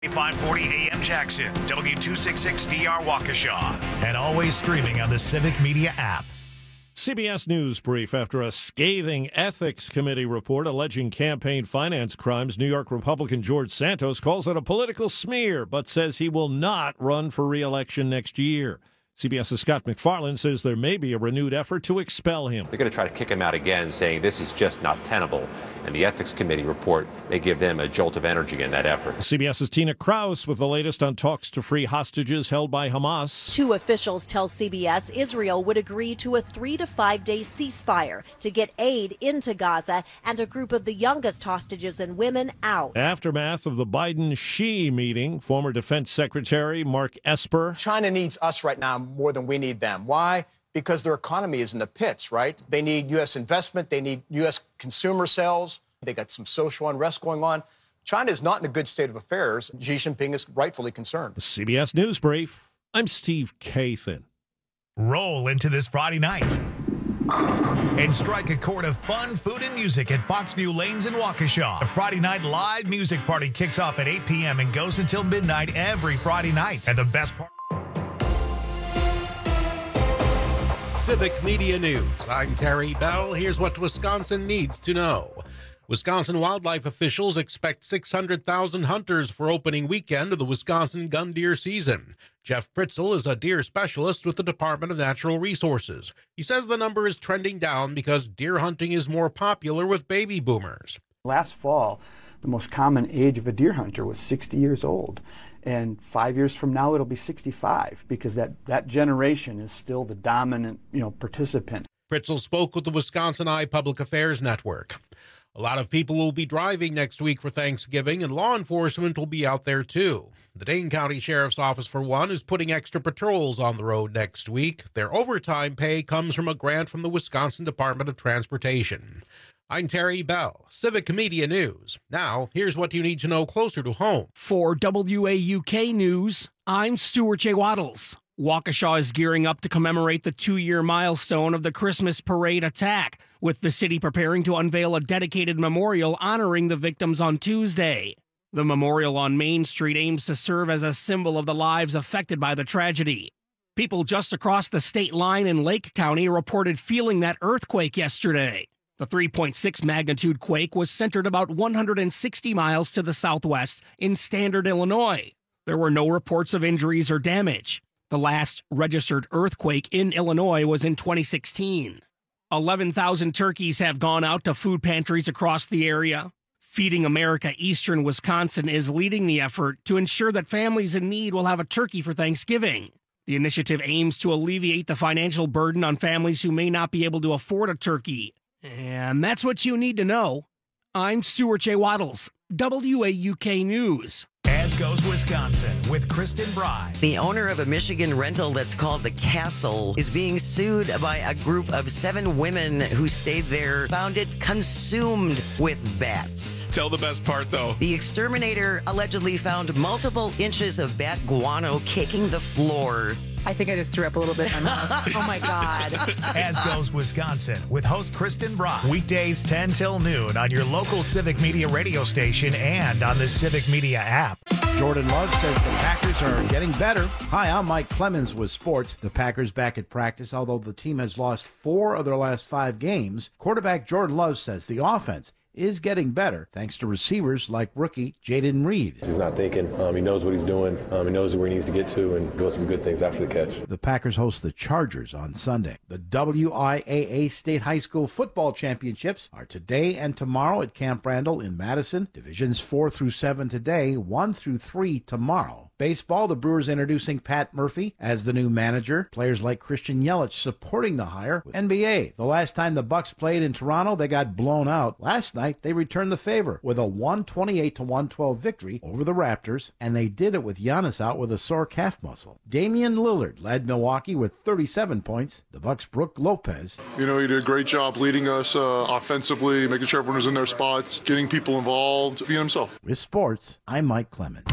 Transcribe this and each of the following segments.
540 AM Jackson, W266DR Waukesha, and always streaming on the Civic Media app. CBS News brief after a scathing ethics committee report alleging campaign finance crimes. New York Republican George Santos calls it a political smear, but says he will not run for re-election next year. CBS's Scott McFarland says there may be a renewed effort to expel him. They're going to try to kick him out again, saying this is just not tenable. And the Ethics Committee report may give them a jolt of energy in that effort. CBS's Tina Kraus with the latest on talks to free hostages held by Hamas. Two officials tell CBS Israel would agree to a 3 to 5 day ceasefire to get aid into Gaza and a group of the youngest hostages and women out. Aftermath of the Biden-Xi meeting, former Defense Secretary Mark Esper. China needs us right now more than we need them. Why? Because their economy is in the pits, right? They need U.S. investment. They need U.S. consumer sales. They got some social unrest going on. China is not in a good state of affairs. Xi Jinping is rightfully concerned. CBS News Brief. I'm Steve Kathan. Roll into this Friday night and strike a chord of fun, food, and music at Foxview Lanes in Waukesha. The Friday night live music party kicks off at 8 p.m. and goes until midnight every Friday night. And the best part... Civic Media News. I'm Terry Bell. Here's what Wisconsin needs to know. Wisconsin wildlife officials expect 600,000 hunters for opening weekend of the Wisconsin gun deer season. Jeff Pritzel is a deer specialist with the Department of Natural Resources. He says the number is trending down because deer hunting is more popular with baby boomers. Last fall, the most common age of a deer hunter was 60 years old. And 5 years from now, it'll be 65 because that generation is still the dominant, participant. Pritzel spoke with the Wisconsin Eye Public Affairs Network. A lot of people will be driving next week for Thanksgiving, and law enforcement will be out there too. The Dane County Sheriff's Office, for one, is putting extra patrols on the road next week. Their overtime pay comes from a grant from the Wisconsin Department of Transportation. I'm Terry Bell, Civic Media News. Now, here's what you need to know closer to home. For WAUK News, I'm Stuart J. Waddles. Waukesha is gearing up to commemorate the 2-year milestone of the Christmas parade attack, with the city preparing to unveil a dedicated memorial honoring the victims on Tuesday. The memorial on Main Street aims to serve as a symbol of the lives affected by the tragedy. People just across the state line in Lake County reported feeling that earthquake yesterday. The 3.6 magnitude quake was centered about 160 miles to the southwest in Standard, Illinois. There were no reports of injuries or damage. The last registered earthquake in Illinois was in 2016. 11,000 turkeys have gone out to food pantries across the area. Feeding America Eastern Wisconsin is leading the effort to ensure that families in need will have a turkey for Thanksgiving. The initiative aims to alleviate the financial burden on families who may not be able to afford a turkey. And that's what you need to know. I'm Stuart J. Waddles, WAUK News. As goes Wisconsin with Kristen Bry. The owner of a Michigan rental that's called The Castle is being sued by a group of 7 women who stayed there, found it consumed with bats. Tell the best part, though. The exterminator allegedly found multiple inches of bat guano caking the floor. I think I just threw up a little bit in my mouth. Oh, my God. As goes Wisconsin with host Kristen Brock. Weekdays 10 till noon on your local Civic Media radio station and on the Civic Media app. Jordan Love says the Packers are getting better. Hi, I'm Mike Clemens with sports. The Packers back at practice, although the team has lost 4 of their last 5 games. Quarterback Jordan Love says the offense is getting better thanks to receivers like rookie Jaden Reed. He's not thinking. He knows what he's doing. He knows where he needs to get to and doing some good things after the catch. The Packers host the Chargers on Sunday. The WIAA State High School Football Championships are today and tomorrow at Camp Randall in Madison. Divisions 4 through 7 today, 1 through 3 tomorrow. Baseball, the Brewers introducing Pat Murphy as the new manager. Players like Christian Yelich supporting the hire. NBA, the last time the Bucks played in Toronto, they got blown out. Last night, they returned the favor with a 128-112 victory over the Raptors, and they did it with Giannis out with a sore calf muscle. Damian Lillard led Milwaukee with 37 points. The Bucks' Brook Lopez. He did a great job leading us offensively, making sure everyone was in their spots, getting people involved, being himself. With sports, I'm Mike Clemens.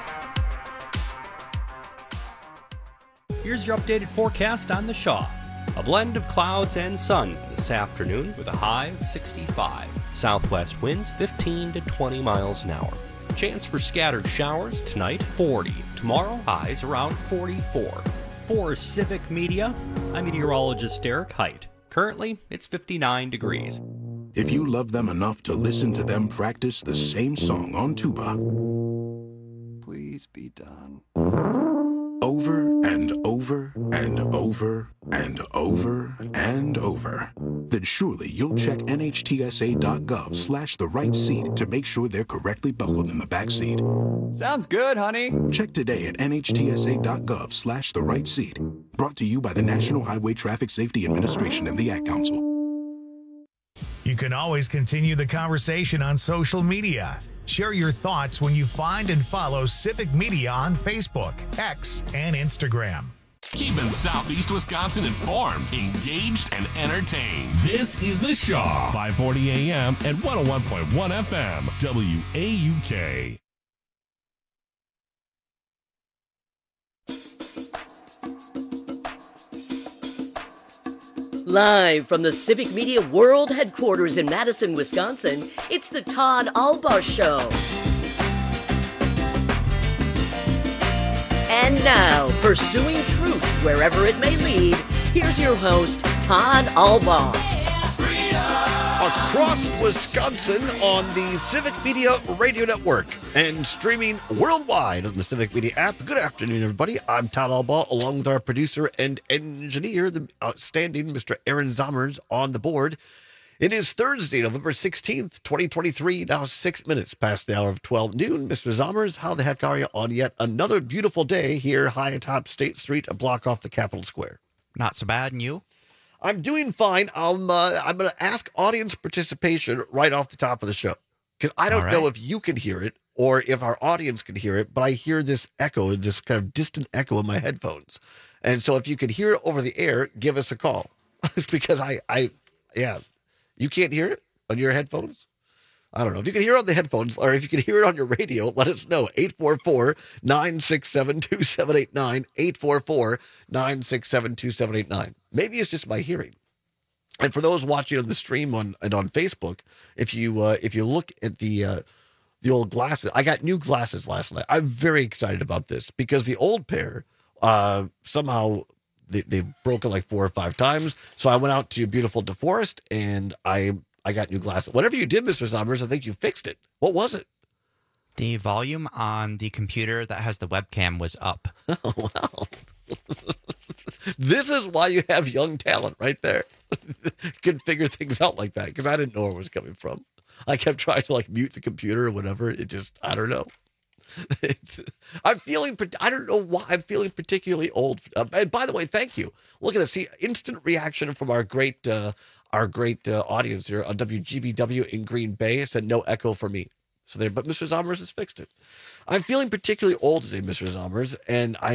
Here's your updated forecast on the Shaw. A blend of clouds and sun this afternoon with a high of 65. Southwest winds 15 to 20 miles an hour. Chance for scattered showers tonight, 40. Tomorrow, highs around 44. For Civic Media, I'm meteorologist Derek Height. Currently, it's 59 degrees. If you love them enough to listen to them practice the same song on tuba, please be done. Over and over and over and over and over, then surely you'll check NHTSA.gov/the right seat to make sure they're correctly buckled in the back seat. Sounds good, honey. Check today at NHTSA.gov/the right seat. Brought to you by the National Highway Traffic Safety Administration and the Ad Council. You can always continue the conversation on social media. Share your thoughts when you find and follow Civic Media on Facebook, X, and Instagram. Keeping Southeast Wisconsin informed, engaged, and entertained. This is The Shaw, 540 AM and 101.1 FM, WAUK. Live from the Civic Media World Headquarters in Madison, Wisconsin, it's the Todd Albaugh Show. And now, pursuing truth wherever it may lead, here's your host, Todd Albaugh. Across Wisconsin on the Civic Media Radio Network and streaming worldwide on the Civic Media app. Good afternoon, everybody. I'm Todd Albaugh, along with our producer and engineer, the outstanding Mr. Aaron Zommers, on the board. It is Thursday, November 16th, 2023, now 6 minutes past the hour of 12 noon. Mr. Zommers, how the heck are you on yet another beautiful day here high atop State Street, a block off the Capitol Square? Not so bad, and you? I'm doing fine. I'm going to ask audience participation right off the top of the show, because I don't know if you can hear it or if our audience can hear it, but I hear this echo, this kind of distant echo in my headphones. And so if you can hear it over the air, give us a call. It's because you can't hear it on your headphones? I don't know. If you can hear it on the headphones or if you can hear it on your radio, let us know. 844-967-2789, 844-967-2789. Maybe it's just my hearing. And for those watching on the stream on Facebook, if you look at the old glasses, I got new glasses last night. I'm very excited about this because the old pair somehow they've broken like 4 or 5 times. So I went out to beautiful DeForest and I got new glasses. Whatever you did, Mr. Zommers, I think you fixed it. What was it? The volume on the computer that has the webcam was up. Oh, wow. This is why you have young talent right there. Can figure things out like that, because I didn't know where it was coming from. I kept trying to mute the computer or whatever. It just, I don't know. I don't know why I'm feeling particularly old. And by the way, thank you. Look at this. See, instant reaction from our great audience here on WGBW in Green Bay. Said no echo for me. So there, but Mr. Zommers has fixed it. I'm feeling particularly old today, Mr. Zommers, and I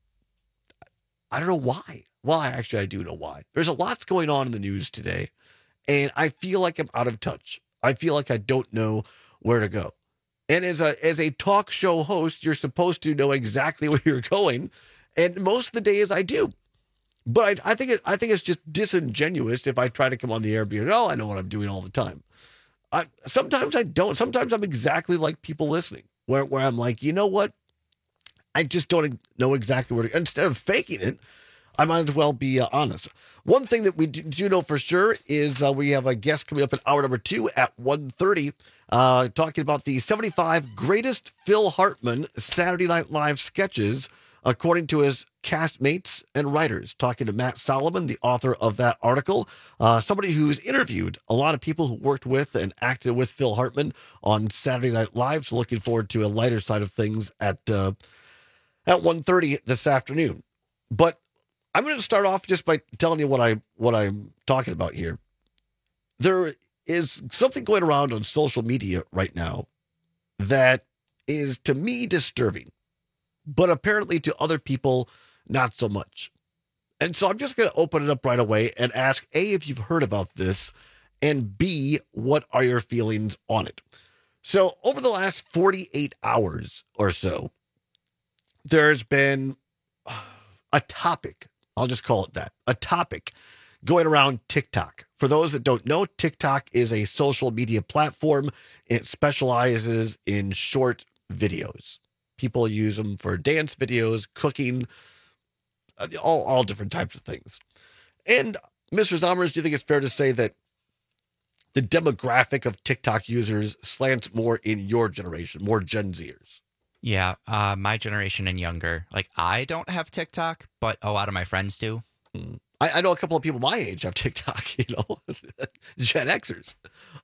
don't know why. Well, actually, I do know why. There's a lot going on in the news today, and I feel like I'm out of touch. I feel like I don't know where to go. And as a talk show host, you're supposed to know exactly where you're going, and most of the days I do. But I think it's just disingenuous if I try to come on the air being, oh, I know what I'm doing all the time. Sometimes I don't. Sometimes I'm exactly like people listening, where I'm like, you know what? I just don't know exactly where to. Instead of faking it, I might as well be honest. One thing that we do know for sure is we have a guest coming up in hour number 2 at 1:30, talking about the 75 greatest Phil Hartman Saturday Night Live sketches, according to his castmates and writers. Talking to Matt Solomon, the author of that article, somebody who's interviewed a lot of people who worked with and acted with Phil Hartman on Saturday Night Live. So looking forward to a lighter side of things at 1:30 this afternoon. But I'm going to start off just by telling you what I'm talking about here. There is something going around on social media right now that is, to me, disturbing, but apparently to other people, not so much. And so I'm just going to open it up right away and ask, A, if you've heard about this, and B, what are your feelings on it? So over the last 48 hours or so, there's been a topic I'll just call it that. A topic going around TikTok. For those that don't know, TikTok is a social media platform. It specializes in short videos. People use them for dance videos, cooking, all different types of things. And Mr. Zommers, do you think it's fair to say that the demographic of TikTok users slants more in your generation, more Gen Zers? Yeah, my generation and younger. Like, I don't have TikTok, but a lot of my friends do. I know a couple of people my age have TikTok, Gen Xers.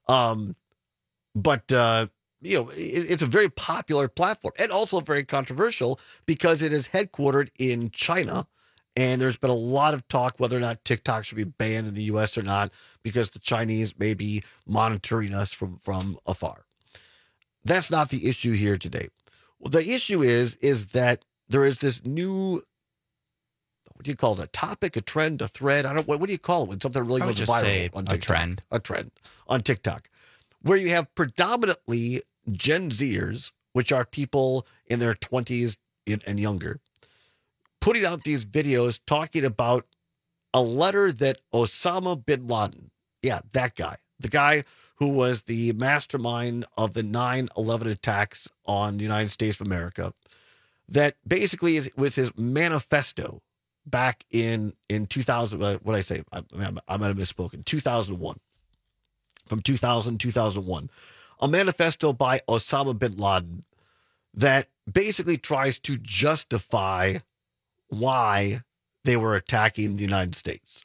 But it's a very popular platform and also very controversial because it is headquartered in China. And there's been a lot of talk whether or not TikTok should be banned in the U.S. or not because the Chinese may be monitoring us from afar. That's not the issue here today. Well, the issue is that there is this new, what do you call it? A topic, a trend, a thread? What do you call it when something really goes viral on TikTok? A trend on TikTok, where you have predominantly Gen Zers, which are people in their 20s and younger, putting out these videos talking about a letter that Osama bin Laden, that guy, the guy who was the mastermind of the 9/11 attacks on the United States of America, that basically was his manifesto back in 2000. What did I say? I might have misspoken. 2001. From 2001. A manifesto by Osama bin Laden that basically tries to justify why they were attacking the United States.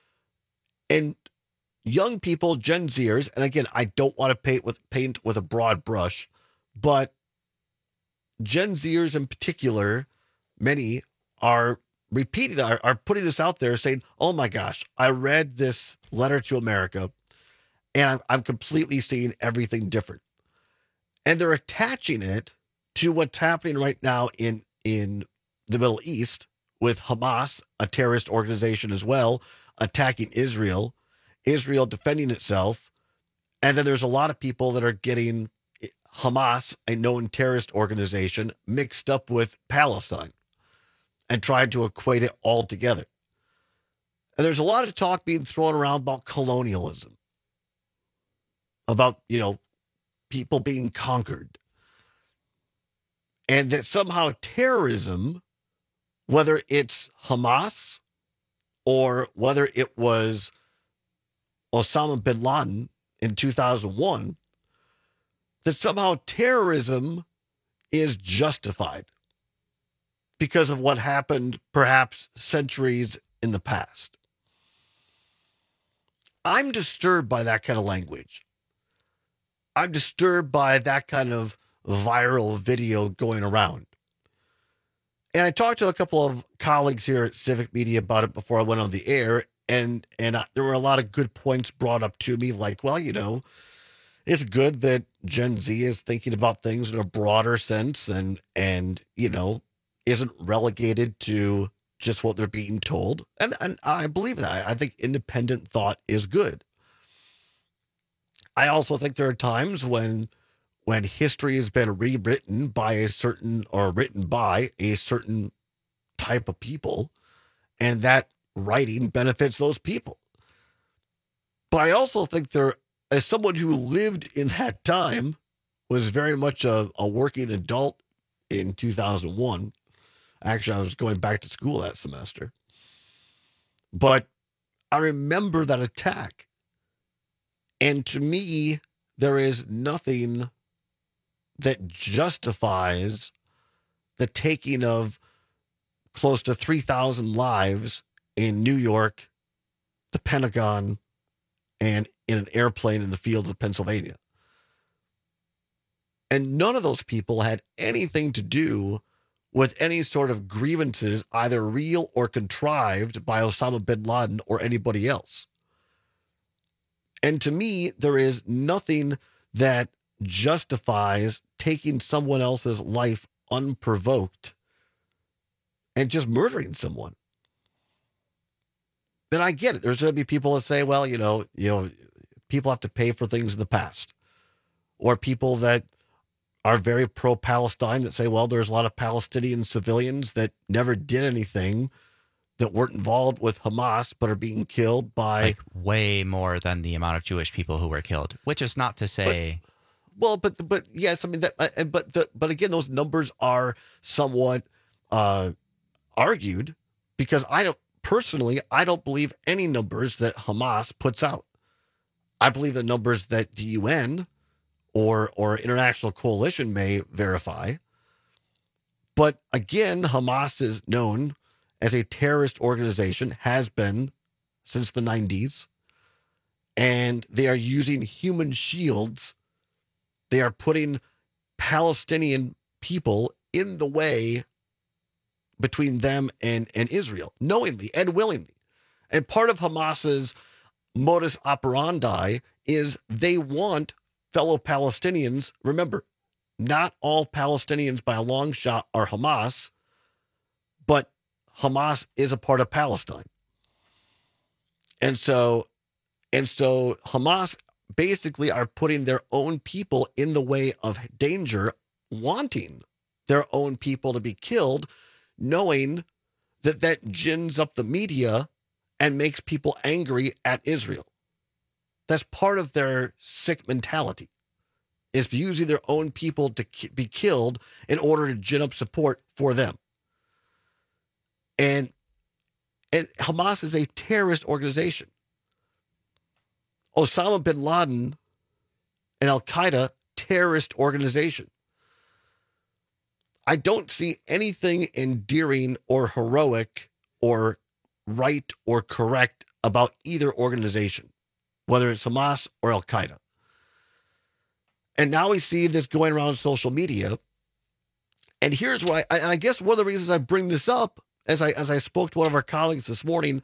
And young people, Gen Zers, and again, I don't want to paint with a broad brush, but Gen Zers in particular, many are repeating, are putting this out there saying, oh my gosh, I read this letter to America and I'm completely seeing everything different. And they're attaching it to what's happening right now in the Middle East with Hamas, a terrorist organization as well, attacking Israel defending itself. And then there's a lot of people that are getting Hamas, a known terrorist organization, mixed up with Palestine and trying to equate it all together. And there's a lot of talk being thrown around about colonialism, about, people being conquered. And that somehow terrorism, whether it's Hamas or whether it was Osama bin Laden in 2001, that somehow terrorism is justified because of what happened perhaps centuries in the past. I'm disturbed by that kind of language. I'm disturbed by that kind of viral video going around. And I talked to a couple of colleagues here at Civic Media about it before I went on the air, and there were a lot of good points brought up to me, like, well, it's good that Gen Z is thinking about things in a broader sense and isn't relegated to just what they're being told. And I believe that. I think independent thought is good. I also think there are times when history has been rewritten by written by a certain type of people, and that writing benefits those people. But I also think as someone who lived in that time, was very much a working adult in 2001. Actually, I was going back to school that semester. But I remember that attack. And to me, there is nothing that justifies the taking of close to 3,000 lives in New York, the Pentagon, and in an airplane in the fields of Pennsylvania. And none of those people had anything to do with any sort of grievances, either real or contrived by Osama bin Laden or anybody else. And to me, there is nothing that justifies taking someone else's life unprovoked and just murdering someone. Then I get it. There's going to be people that say, well, people have to pay for things in the past. Or people that are very pro-Palestine that say, well, there's a lot of Palestinian civilians that never did anything that weren't involved with Hamas but are being killed by like way more than the amount of Jewish people who were killed, which is not to say. But yes, I mean that. But again, those numbers are somewhat argued because I don't believe any numbers that Hamas puts out. I believe the numbers that the UN or international coalition may verify. But again, Hamas is known as a terrorist organization, has been since the 90s, and they are using human shields. They are putting Palestinian people in the way between them and Israel, knowingly and willingly. And part of Hamas's modus operandi is they want fellow Palestinians. Remember, not all Palestinians by a long shot are Hamas, but Hamas is a part of Palestine. And so Hamas basically are putting their own people in the way of danger, wanting their own people to be killed, knowing that gins up the media and makes people angry at Israel. That's part of their sick mentality, is using their own people to be killed in order to gin up support for them. And Hamas is a terrorist organization. Osama bin Laden and Al-Qaeda, terrorist organization. I don't see anything endearing or heroic or right or correct about either organization, whether it's Hamas or Al-Qaeda. And now we see this going around social media. And here's why, and I guess one of the reasons I bring this up, as I spoke to one of our colleagues this morning,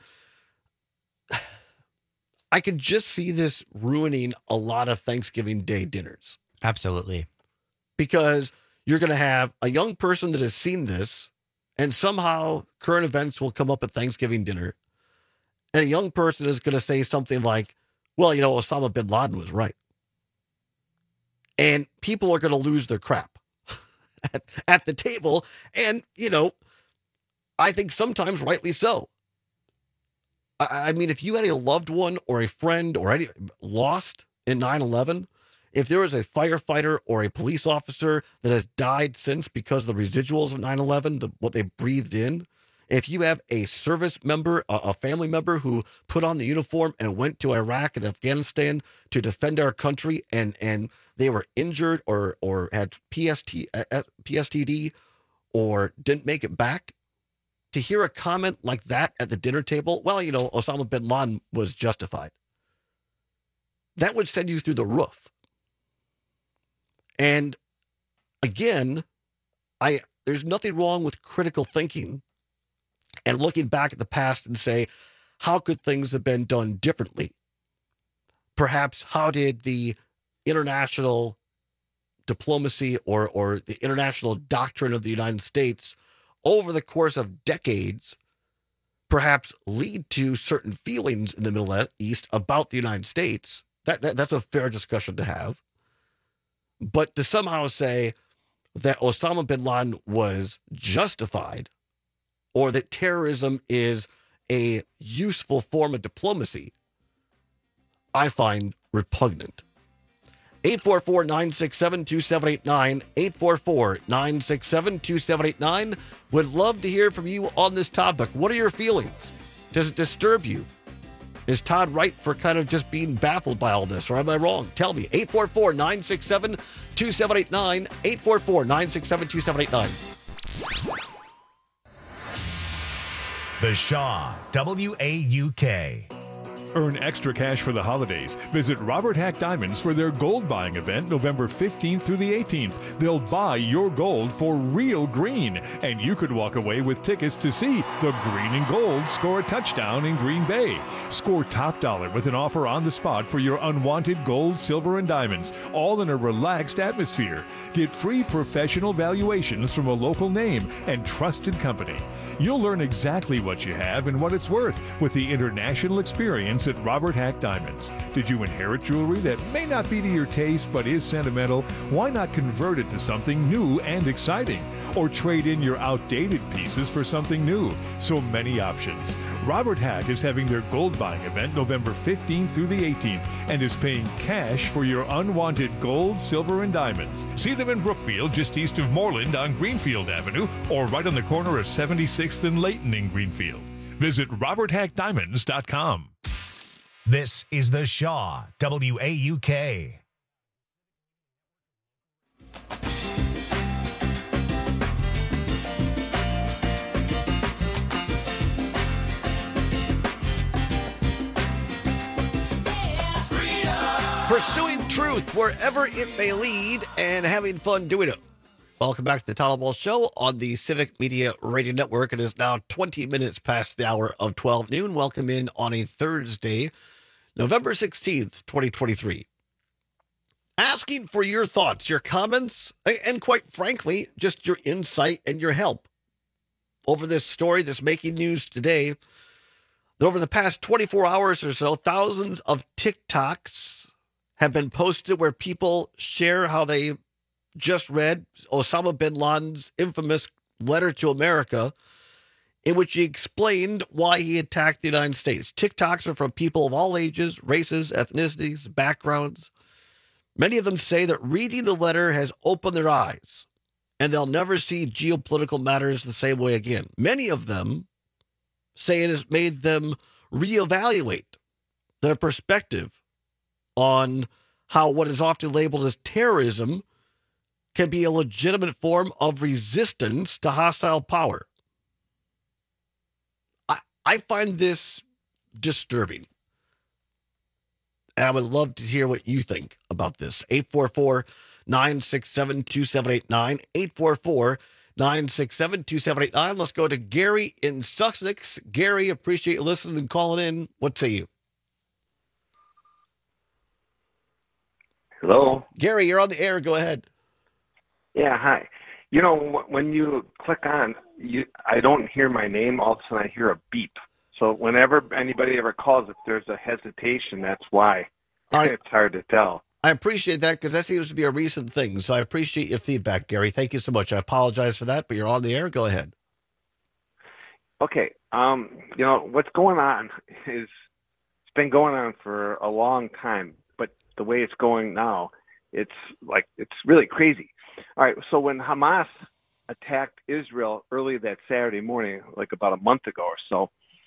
I could just see this ruining a lot of Thanksgiving Day dinners. Absolutely. Because you're going to have a young person that has seen this, and somehow current events will come up at Thanksgiving dinner, and a young person is going to say something like, well, Osama bin Laden was right. And people are going to lose their crap at the table. And, I think sometimes rightly so. I mean, if you had a loved one or a friend or any lost in 9/11, if there was a firefighter or a police officer that has died since because of the residuals of 9/11, what they breathed in, if you have a service member, a family member who put on the uniform and went to Iraq and Afghanistan to defend our country and they were injured or had PTSD or didn't make it back, to hear a comment like that at the dinner table, well, Osama bin Laden was justified. That would send you through the roof. And again, there's nothing wrong with critical thinking and looking back at the past and say, how could things have been done differently? Perhaps how did the international diplomacy or the international doctrine of the United States over the course of decades perhaps lead to certain feelings in the Middle East about the United States? That's a fair discussion to have. But to somehow say that Osama bin Laden was justified or that terrorism is a useful form of diplomacy, I find repugnant. 844-967-2789, 844-967-2789. Would love to hear from you on this topic. What are your feelings? Does it disturb you? Is Todd right for kind of just being baffled by all this, or am I wrong? Tell me. 844-967-2789, 844-967-2789. The Shaw, WAUK. Earn extra cash for the holidays. Visit Robert Hack Diamonds for their gold buying event November 15th through the 18th. They'll buy your gold for real green, and you could walk away with tickets to see the Green and Gold score a touchdown in Green Bay. Score top dollar with an offer on the spot for your unwanted gold, silver, and diamonds, all in a relaxed atmosphere. Get free professional valuations from a local name and trusted company. You'll learn exactly what you have and what it's worth with the international experience at Robert Hack Diamonds. Did you inherit jewelry that may not be to your taste but is sentimental? Why not convert it to something new and exciting? or trade in your outdated pieces for something new. So many options. Robert Hack is having their gold buying event November 15th through the 18th and is paying cash for your unwanted gold, silver, and diamonds. See them in Brookfield, just east of Moreland on Greenfield Avenue, or right on the corner of 76th and Layton in Greenfield. Visit RobertHackDiamonds.com. This is The Shaw, WAUK. Pursuing truth wherever it may lead and having fun doing it. Welcome back to the Todd Ball Show on the Civic Media Radio Network. It is now 20 minutes past the hour of 12 noon. Welcome in on a Thursday, November 16th, 2023. Asking for your thoughts, your comments, and quite frankly, just your insight and your help over this story that's making news today. That over the past 24 hours or so, thousands of TikToks have been posted where people share how they just read Osama bin Laden's infamous letter to America, in which he explained why he attacked the United States. TikToks are from people of all ages, races, ethnicities, backgrounds. Many of them say that reading the letter has opened their eyes, and they'll never see geopolitical matters the same way again. Many of them say it has made them reevaluate their perspective on how what is often labeled as terrorism can be a legitimate form of resistance to hostile power. I find this disturbing. And I would love to hear what you think about this. 844-967-2789. 844-967-2789. Let's go to Gary in Sussex. Gary, appreciate you listening and calling in. What say you? Hello? Gary, you're on the air. Go ahead. Yeah, hi. You know, when you click on, I don't hear my name. All of a sudden, I hear a beep. So whenever anybody ever calls, if there's a hesitation, that's why. All right. It's hard to tell. I appreciate that because that seems to be a recent thing. So I appreciate your feedback, Gary. Thank you so much. I apologize for that, but you're on the air. Go ahead. Okay. You know, what's going on is it's been going on for a long time, but the way it's going now, it's really crazy. All right. So when Hamas attacked Israel early that Saturday morning, like about a month ago or so,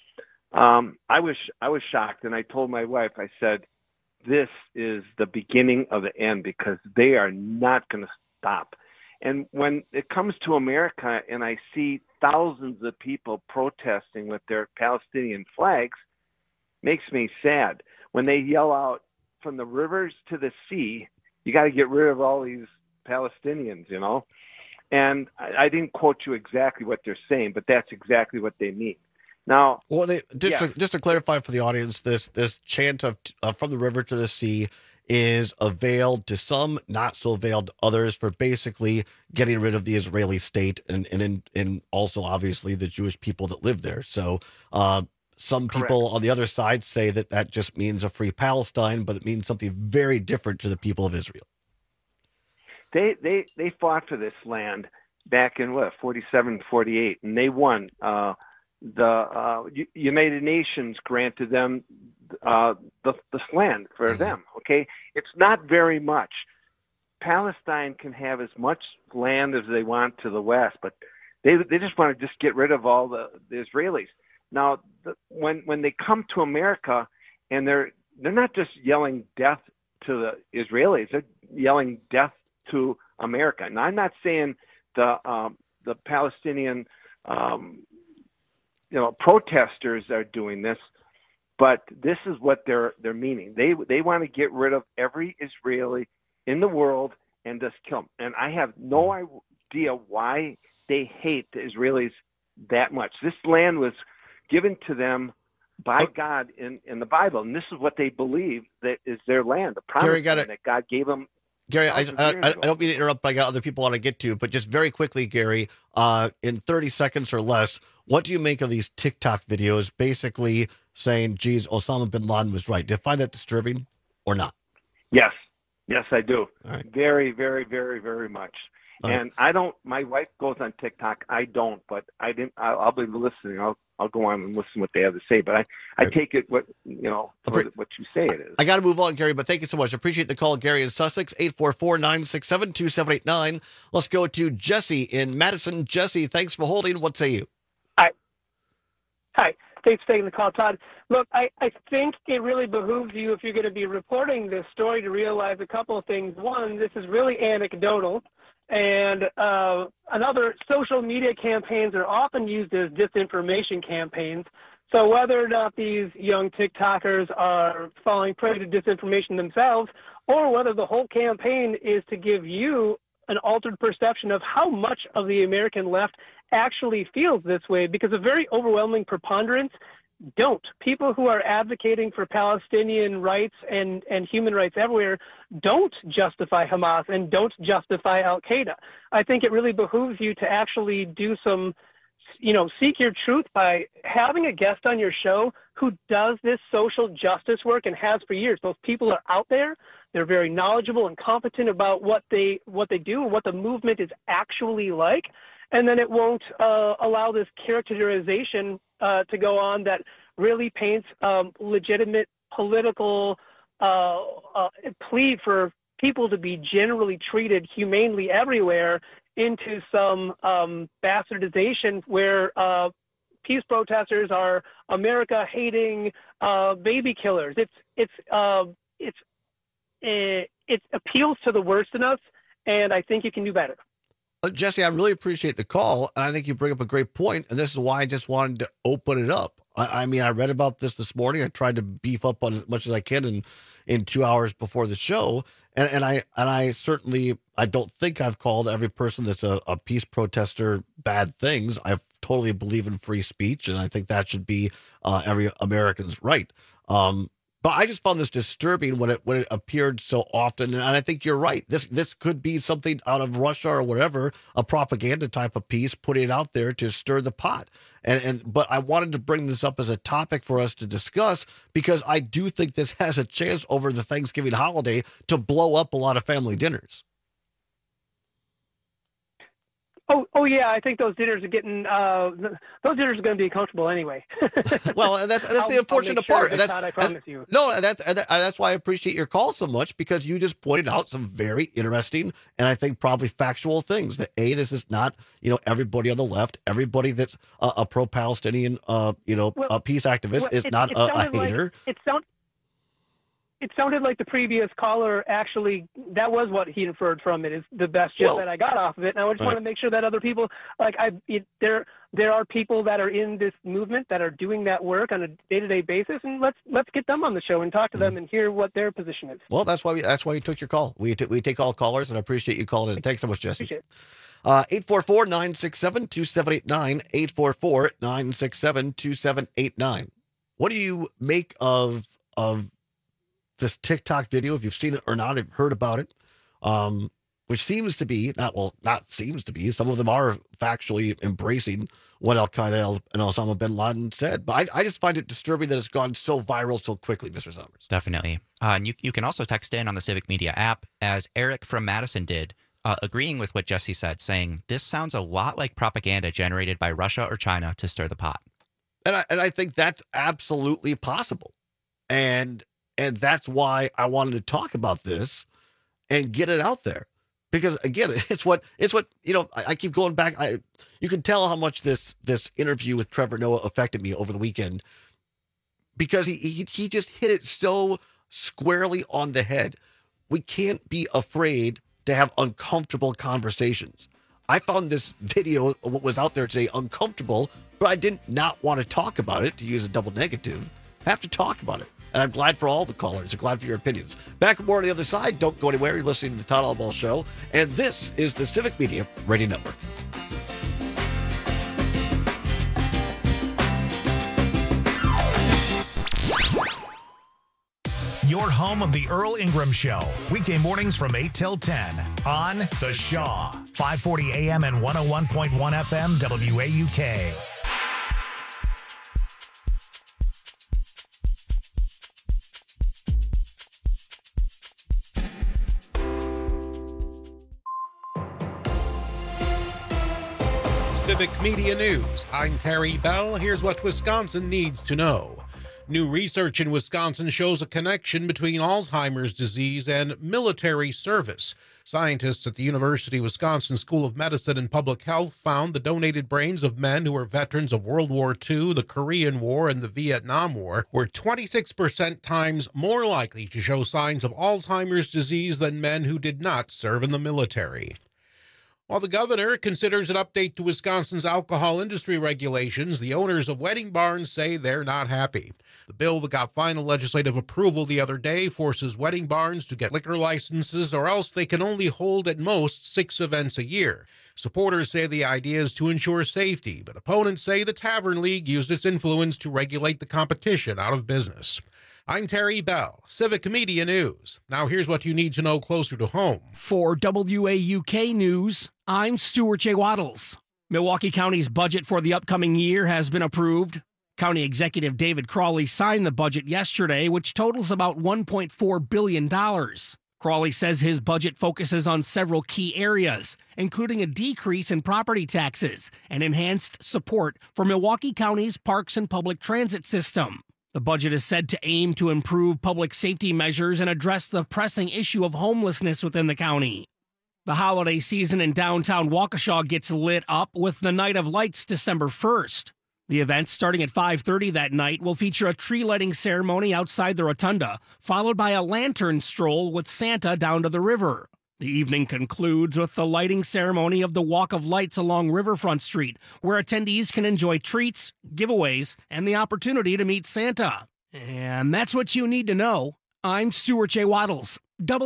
I was shocked, and I told my wife, I said, this is the beginning of the end because they are not going to stop. And when it comes to America and I see thousands of people protesting with their Palestinian flags, makes me sad. When they yell out from the rivers to the sea, you got to get rid of all these Palestinians, you know. And I didn't quote you exactly what they're saying, but that's exactly what they mean. Now, well, just to clarify for the audience, this chant of from the river to the sea is veiled to some, not so veiled to others, for basically getting rid of the Israeli state and also obviously the Jewish people that live there. So some people on the other side say that just means a free Palestine, but it means something very different to the people of Israel. They fought for this land back in 47, 48, and they won. The United Nations granted them this land for them. Okay, it's not very much. Palestine can have as much land as they want to the west, but they just want to just get rid of all the Israelis. Now, when they come to America, and they're not just yelling death to the Israelis, they're yelling death to America. And I'm not saying the Palestinian protesters are doing this, but this is what they're meaning. They want to get rid of every Israeli in the world and just kill them. And I have no idea why they hate the Israelis that much. This land was given to them by God in the Bible, and this is what they believe that is their land, the promised land that God gave them. Gary, I don't mean to interrupt, but I got other people I want to get to, but just very quickly, Gary, in 30 seconds or less, what do you make of these TikTok videos basically saying, geez, Osama bin Laden was right? Do you find that disturbing or not? Yes, I do. All right. Very, very, very, very much. And I don't. My wife goes on TikTok. I don't, but I'll be listening. I'll go on and listen to what they have to say. But I take it what what you say it is. I got to move on, Gary, but thank you so much. Appreciate the call, Gary in Sussex, 844-967-2789. Let's go to Jesse in Madison. Jesse, thanks for holding. What say you? Hi. Thanks for taking the call, Todd. Look, I think it really behooves you, if you're going to be reporting this story, to realize a couple of things. One, this is really anecdotal. And another, social media campaigns are often used as disinformation campaigns. So whether or not these young TikTokers are falling prey to disinformation themselves, or whether the whole campaign is to give you an altered perception of how much of the American left actually feels this way, because a very overwhelming preponderance don't. People who are advocating for Palestinian rights and human rights everywhere don't justify Hamas and don't justify Al-Qaeda. I think it really behooves you to actually do some, seek your truth by having a guest on your show who does this social justice work and has for years. Those people are out there. They're very knowledgeable and competent about what they do and what the movement is actually like. And then it won't allow this characterization to go on that really paints legitimate political plea for people to be generally treated humanely everywhere into some bastardization where peace protesters are America-hating baby killers. It appeals to the worst in us, and I think you can do better. Jesse, I really appreciate the call, and I think you bring up a great point, and this is why I just wanted to open it up. I mean, I read about this morning. I tried to beef up on as much as I can in 2 hours before the show, and I certainly, I don't think I've called every person that's a peace protester bad things. I totally believe in free speech, and I think that should be every American's right. But I just found this disturbing when it appeared so often, and I think you're right. This could be something out of Russia or whatever, a propaganda type of piece, putting it out there to stir the pot. But I wanted to bring this up as a topic for us to discuss, because I do think this has a chance over the Thanksgiving holiday to blow up a lot of family dinners. Oh yeah, I think those dinners are getting those dinners are going to be comfortable anyway. Well, that's the unfortunate part. I promise you. No, that's why I appreciate your call so much, because you just pointed out some very interesting and I think probably factual things. That this is not everybody on the left, everybody that's a pro-Palestinian a peace activist is not a hater. It sounded like the previous caller actually, that was what he inferred from it, is the best gist that I got off of it. And I just want to make sure that other people, there are people that are in this movement that are doing that work on a day-to-day basis, and let's get them on the show and talk to them and hear what their position is. Well, that's why you took your call. We take all callers, and I appreciate you calling in. Thanks so much, Jesse. 844-967-2789, 844-967-2789. What do you make of this TikTok video, if you've seen it or not, have heard about it, which seems to be, not seems to be, some of them are factually embracing what Al-Qaeda and Osama bin Laden said. But I just find it disturbing that it's gone so viral so quickly, Mr. Summers. Definitely. And you can also text in on the Civic Media app, as Eric from Madison did, agreeing with what Jesse said, saying, this sounds a lot like propaganda generated by Russia or China to stir the pot. And I think that's absolutely possible. And that's why I wanted to talk about this and get it out there, because again, it's what I keep going back. You can tell how much this interview with Trevor Noah affected me over the weekend, because he just hit it so squarely on the head. We can't be afraid to have uncomfortable conversations. I found this video, what was out there today, uncomfortable, but I did not want to talk about it, to use a double negative. I have to talk about it. And I'm glad for all the callers. I'm glad for your opinions. Back more on the other side. Don't go anywhere. You're listening to the Todd Albaugh Show. And this is the Civic Media Radio Network. Your home of the Earl Ingram Show. Weekday mornings from 8 till 10 on The Shaw. 540 AM and 101.1 FM WAUK. Civic Media News. I'm Terry Bell. Here's what Wisconsin needs to know. New research in Wisconsin shows a connection between Alzheimer's disease and military service. Scientists at the University of Wisconsin School of Medicine and Public Health found the donated brains of men who were veterans of World War II, the Korean War, and the Vietnam War were 26% times more likely to show signs of Alzheimer's disease than men who did not serve in the military. While the governor considers an update to Wisconsin's alcohol industry regulations, the owners of wedding barns say they're not happy. The bill that got final legislative approval the other day forces wedding barns to get liquor licenses, or else they can only hold at most 6 events a year. Supporters say the idea is to ensure safety, but opponents say the Tavern League used its influence to regulate the competition out of business. I'm Terry Bell, Civic Media News. Now here's what you need to know closer to home. For WAUK News, I'm Stuart J. Waddles. Milwaukee County's budget for the upcoming year has been approved. County Executive David Crawley signed the budget yesterday, which totals about $1.4 billion. Crawley says his budget focuses on several key areas, including a decrease in property taxes and enhanced support for Milwaukee County's parks and public transit system. The budget is said to aim to improve public safety measures and address the pressing issue of homelessness within the county. The holiday season in downtown Waukesha gets lit up with the Night of Lights December 1st. The event, starting at 5:30 that night, will feature a tree lighting ceremony outside the rotunda, followed by a lantern stroll with Santa down to the river. The evening concludes with the lighting ceremony of the Walk of Lights along Riverfront Street, where attendees can enjoy treats, giveaways, and the opportunity to meet Santa. And that's what you need to know. I'm Stuart J. Waddles,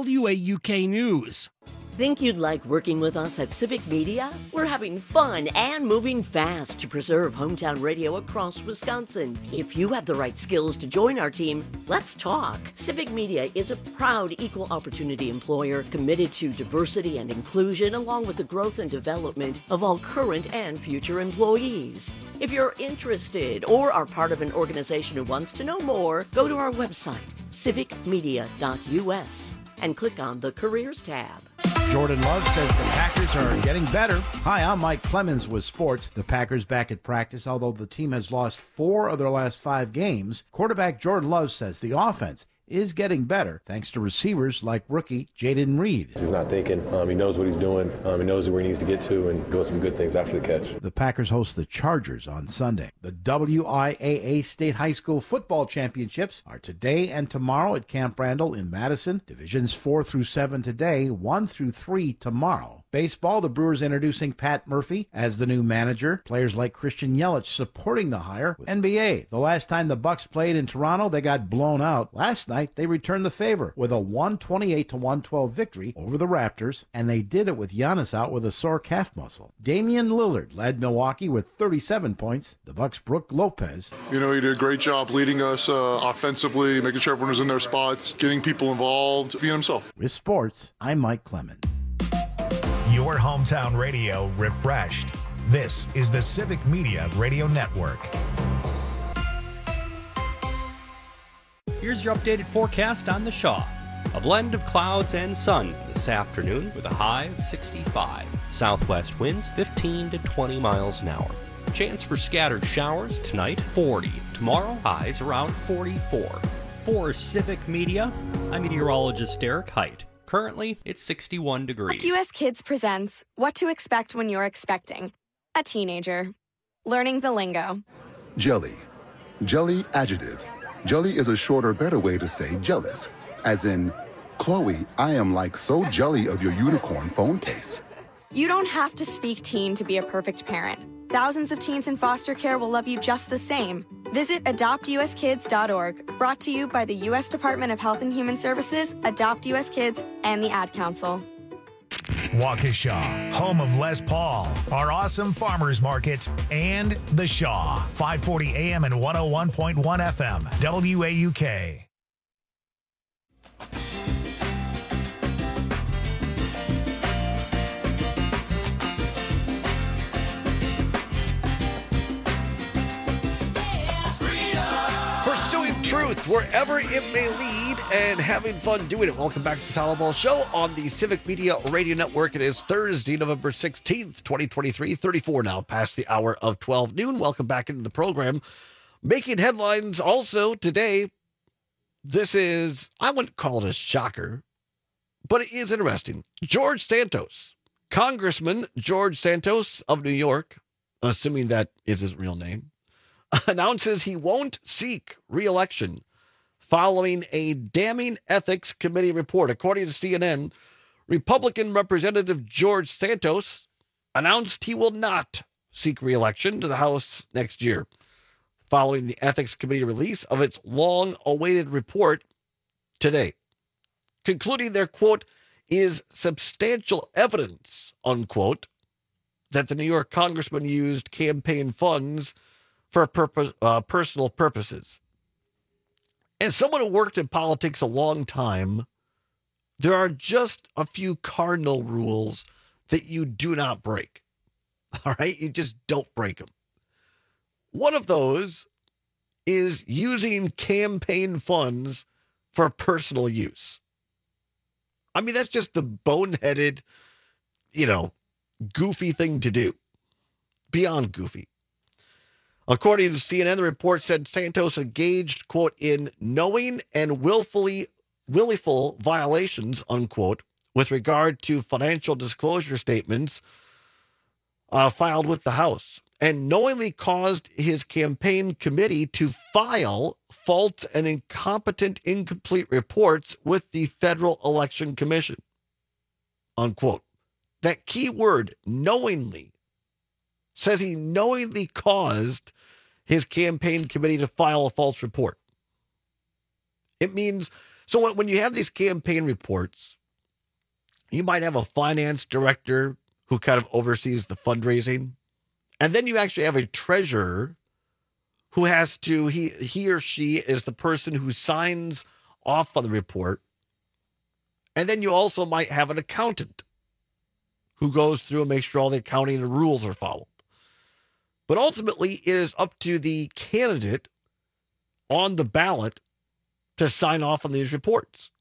WAUK News. Think you'd like working with us at Civic Media? We're having fun and moving fast to preserve hometown radio across Wisconsin. If you have the right skills to join our team, let's talk. Civic Media is a proud equal opportunity employer committed to diversity and inclusion, along with the growth and development of all current and future employees. If you're interested or are part of an organization who wants to know more, go to our website, civicmedia.us, and click on the Careers tab. Jordan Love says the Packers are getting better. Hi, I'm Mike Clemens with sports. The Packers back at practice, although the team has lost 4 of their last 5 games. Quarterback Jordan Love says the offense is getting better thanks to receivers like rookie Jaden Reed. He's not thinking. He knows what he's doing. He knows where he needs to get to and do some good things after the catch. The Packers host the Chargers on Sunday. The WIAA State High School Football Championships are today and tomorrow at Camp Randall in Madison. Divisions 4 through 7 today, 1 through 3 tomorrow. Baseball, the Brewers introducing Pat Murphy as the new manager. Players like Christian Yelich supporting the hire. NBA, the last time the Bucks played in Toronto, they got blown out. Last night, they returned the favor with a 128-112 victory over the Raptors, and they did it with Giannis out with a sore calf muscle. Damian Lillard led Milwaukee with 37 points. The Bucks' Brook Lopez. He did a great job leading us offensively, making sure everyone was in their spots, getting people involved, being himself. With sports, I'm Mike Clemens. Your hometown radio refreshed. This is the Civic Media Radio Network. Here's your updated forecast on the Shaw. A blend of clouds and sun this afternoon with a high of 65. Southwest winds 15 to 20 miles an hour. Chance for scattered showers tonight, 40. Tomorrow, highs around 44. For Civic Media, I'm meteorologist Derek Height. Currently, it's 61 degrees. US Kids presents What to Expect When You're Expecting a Teenager. Learning the lingo. Jelly. Jelly adjective. Jelly is a shorter, better way to say jealous. As in, Chloe, I am like so jelly of your unicorn phone case. You don't have to speak teen to be a perfect parent. Thousands of teens in foster care will love you just the same. Visit adoptuskids.org, brought to you by the U.S. Department of Health and Human Services, Adopt U.S. Kids, and the Ad Council. Waukesha, home of Les Paul, our awesome farmers market, and The Shaw, 540 AM and 101.1 FM, WAUK. Truth, wherever it may lead, and having fun doing it. Welcome back to the Tyler Ball Show on the Civic Media Radio Network. It is Thursday, November 16th, 2023, 34 now, past the hour of 12 noon. Welcome back into the program. Making headlines also today. This is, I wouldn't call it a shocker, but it is interesting. George Santos, Congressman George Santos of New York, assuming that is his real name, announces he won't seek re-election following a damning ethics committee report. According to CNN, Republican Representative George Santos announced he will not seek re-election to the House next year, following the ethics committee release of its long-awaited report today, concluding there, quote, is substantial evidence, unquote, that the New York congressman used campaign funds for personal purposes. As someone who worked in politics a long time, there are just a few cardinal rules that you do not break. All right? You just don't break them. One of those is using campaign funds for personal use. I mean, that's just the boneheaded, goofy thing to do. Beyond goofy. According to CNN, the report said Santos engaged, quote, in knowing and willful violations, unquote, with regard to financial disclosure statements filed with the House, and knowingly caused his campaign committee to file false and incomplete reports with the Federal Election Commission, unquote. That key word, knowingly, says he knowingly caused his campaign committee to file a false report. It means, so when you have these campaign reports, you might have a finance director who kind of oversees the fundraising. And then you actually have a treasurer who has to, he or she is the person who signs off on the report. And then you also might have an accountant who goes through and makes sure all the accounting and rules are followed. But ultimately, it is up to the candidate on the ballot to sign off on these reports.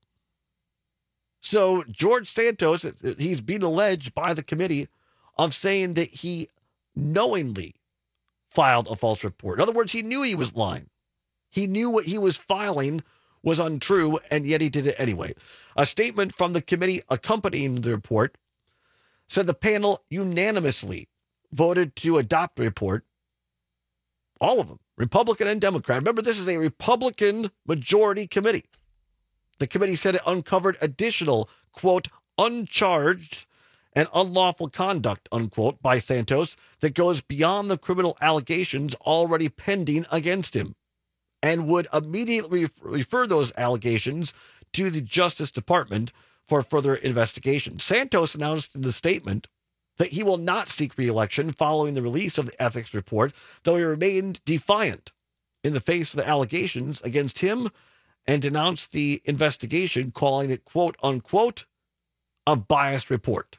So George Santos, he's being alleged by the committee of saying that he knowingly filed a false report. In other words, he knew he was lying. He knew what he was filing was untrue, and yet he did it anyway. A statement from the committee accompanying the report said the panel unanimously voted to adopt the report. All of them, Republican and Democrat. Remember, this is a Republican majority committee. The committee said it uncovered additional, quote, uncharged and unlawful conduct, unquote, by Santos that goes beyond the criminal allegations already pending against him, and would immediately refer those allegations to the Justice Department for further investigation. Santos announced in the statement that he will not seek re-election following the release of the ethics report, though he remained defiant in the face of the allegations against him and denounced the investigation, calling it, quote, unquote, a biased report.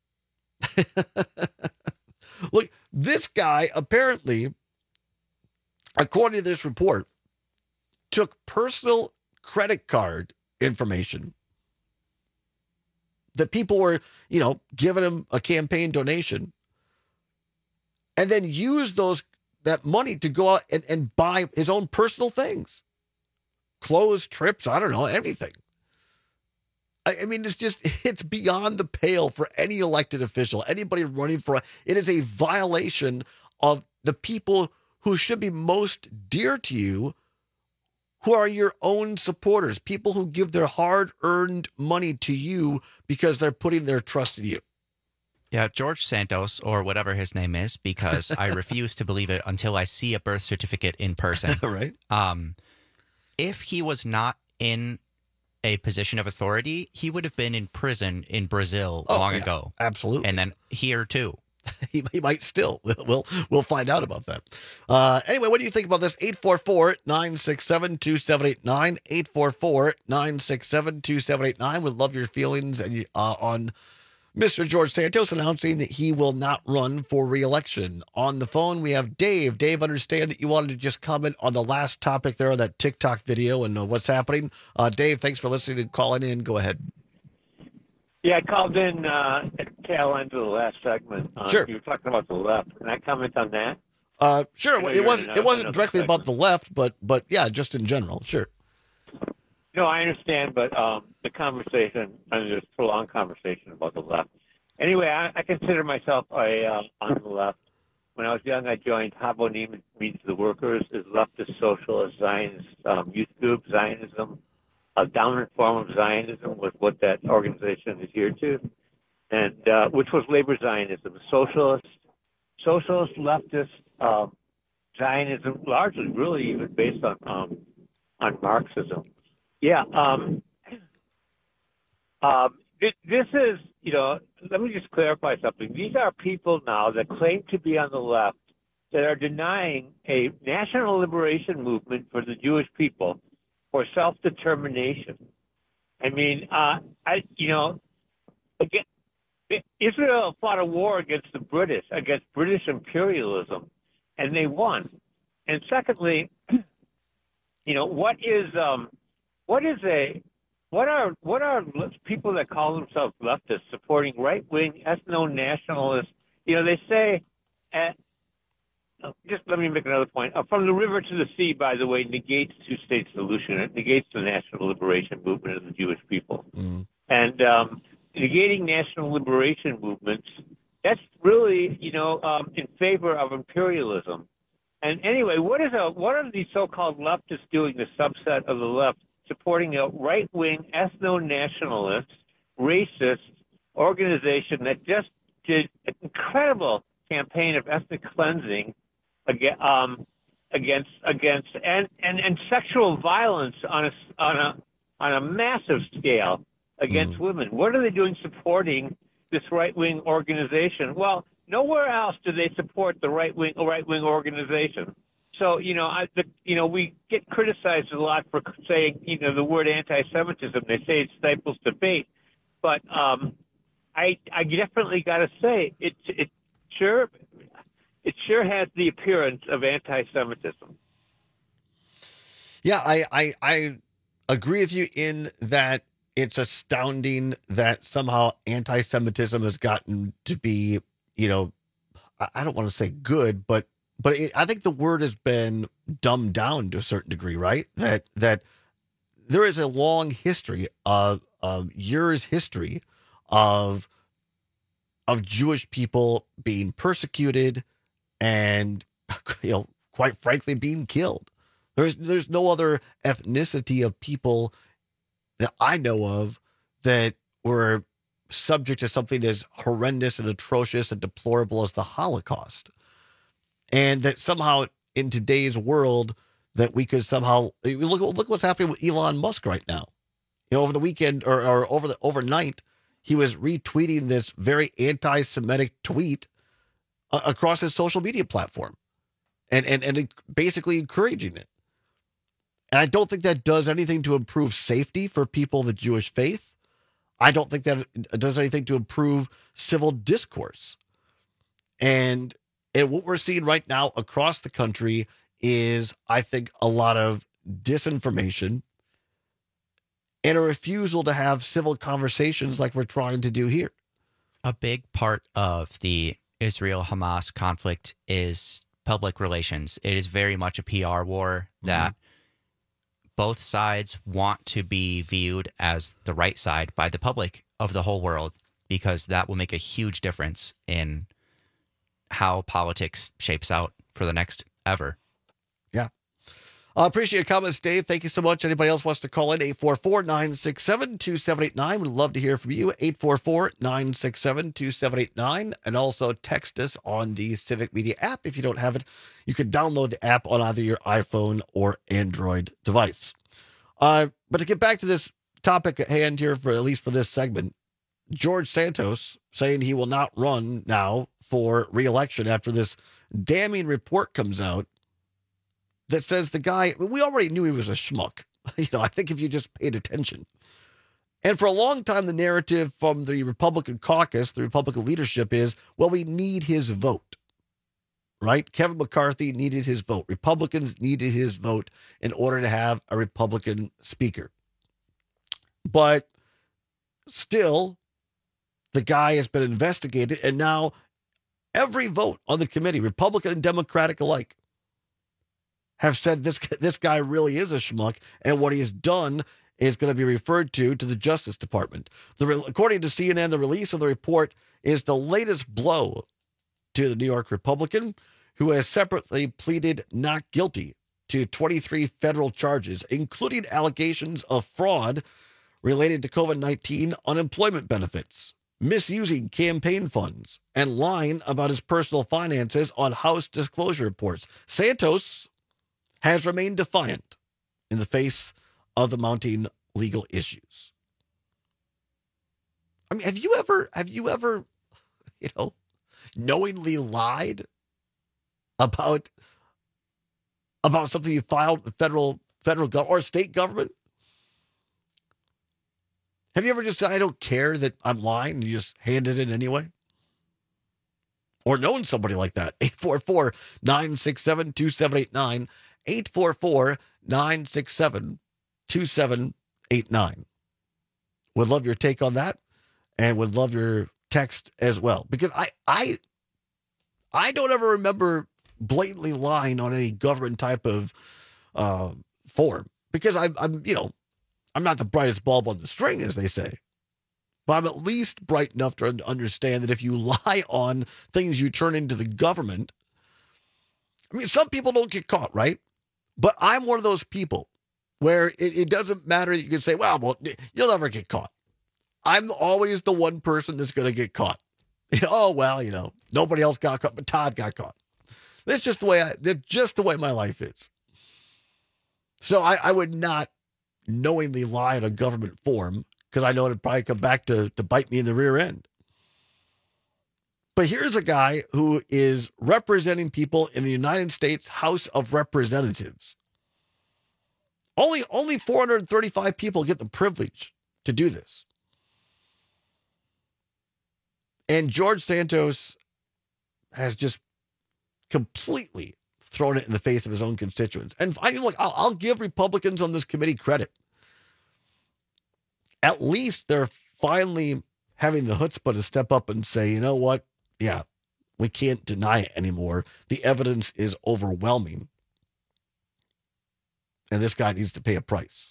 Look, this guy apparently, according to this report, took personal credit card information that people were, giving him a campaign donation, and then used that money to go out and buy his own personal things. Clothes, trips, I don't know, anything. I mean, it's beyond the pale for any elected official, anybody running for it is a violation of the people who should be most dear to you, who are your own supporters, people who give their hard-earned money to you because they're putting their trust in you. Yeah, George Santos, or whatever his name is, because I refuse to believe it until I see a birth certificate in person. Right. If he was not in a position of authority, he would have been in prison in Brazil long ago. Absolutely. And then here too. He might still. We'll find out about that. Anyway, what do you think about this? 844-967-2789. 844-967-2789. Would love your feelings and on Mr. George Santos announcing that he will not run for re-election. On the phone, we have Dave. Dave, understand that you wanted to just comment on the last topic there, that TikTok video and what's happening. Dave, thanks for listening and calling in. Go ahead. Yeah, I called in at the tail end of the last segment. Sure. You were talking about the left. Can I comment on that? Sure. It wasn't directly about the left, but yeah, just in general. Sure. No, I understand, but the conversation, this prolonged conversation about the left. Anyway, I consider myself on the left. When I was young, I joined Habonim Meets the Workers, is leftist, socialist, Zionist youth group. Zionism, a dominant form of Zionism was what that organization adhered to, and which was labor Zionism, socialist, leftist Zionism, largely really even based on Marxism. Yeah. This is, let me just clarify something. These are people now that claim to be on the left that are denying a national liberation movement for the Jewish people for self-determination. I mean, again, Israel fought a war against the British, against British imperialism, and they won. And secondly, what are people that call themselves leftists supporting right-wing ethno-nationalists? They say, just let me make another point. From the river to the sea, by the way, negates two-state solution. It negates the national liberation movement of the Jewish people. And negating national liberation movements, that's really, in favor of imperialism. And anyway, what are these so-called leftists doing, the subset of the left, supporting a right-wing ethno-nationalist, racist organization that just did an incredible campaign of ethnic cleansing against and sexual violence on a massive scale against women? What are they doing supporting this right-wing organization? Well, nowhere else do they support the right-wing organization. So, we get criticized a lot for saying, the word anti-Semitism. They say it stifles debate. But I definitely got to say, it sure has the appearance of anti-Semitism. Yeah, I agree with you in that it's astounding that somehow anti-Semitism has gotten to be, I don't want to say good, but I think the word has been dumbed down to a certain degree, right? That there is a long history of years history of Jewish people being persecuted and, quite frankly, being killed. There's no other ethnicity of people that I know of that were subject to something as horrendous and atrocious and deplorable as the Holocaust. And that somehow in today's world that we could somehow look what's happening with Elon Musk right now. Over the weekend or overnight, he was retweeting this very anti-Semitic tweet across his social media platform and basically encouraging it. And I don't think that does anything to improve safety for people of the Jewish faith. I don't think that it does anything to improve civil discourse. And what we're seeing right now across the country is, I think, a lot of disinformation and a refusal to have civil conversations like we're trying to do here. A big part of the Israel-Hamas conflict is public relations. It is very much a PR war that both sides want to be viewed as the right side by the public of the whole world, because that will make a huge difference in how politics shapes out for the next ever. Yeah. I appreciate your comments, Dave. Thank you so much. Anybody else wants to call in, 844-967-2789. We'd love to hear from you, 844-967-2789. And also text us on the Civic Media app. If you don't have it, you can download the app on either your iPhone or Android device. But to get back to this topic at hand here, at least for this segment, George Santos saying he will not run now for re-election after this damning report comes out that says the guy, we already knew he was a schmuck. I think if you just paid attention, And for a long time, the narrative from the Republican caucus, the Republican leadership is, well, we need his vote, right? Kevin McCarthy needed his vote. Republicans needed his vote in order to have a Republican speaker. But still, the guy has been investigated, and now every vote on the committee, Republican and Democratic alike, have said this guy really is a schmuck, and what he has done is going to be referred to the Justice Department. According to CNN, the release of the report is the latest blow to the New York Republican, who has separately pleaded not guilty to 23 federal charges, including allegations of fraud related to COVID-19 unemployment benefits, misusing campaign funds, and lying about his personal finances on House disclosure reports. Santos has remained defiant in the face of the mounting legal issues. I mean, have you ever, knowingly lied about something you filed with federal government or state government? Have you ever just said, I don't care that I'm lying, and you just handed it anyway? Or known somebody like that? 844-967-2789. 844-967-2789. Would love your take on that, and would love your text as well. Because I don't ever remember blatantly lying on any government type of form. Because I'm not the brightest bulb on the string, as they say. But I'm at least bright enough to understand that if you lie on things you turn into the government, I mean, some people don't get caught, right? But I'm one of those people where it doesn't matter that you can say, well, you'll never get caught. I'm always the one person that's going to get caught. Nobody else got caught, but Todd got caught. That's just the way my life is. So I would not knowingly lie on a government form, because I know it'd probably come back to bite me in the rear end. But here's a guy who is representing people in the United States House of Representatives. Only 435 people get the privilege to do this. And George Santos has just completely thrown it in the face of his own constituents. And I'll give Republicans on this committee credit. At least they're finally having the chutzpah to step up and say, you know what? Yeah, we can't deny it anymore. The evidence is overwhelming. And this guy needs to pay a price.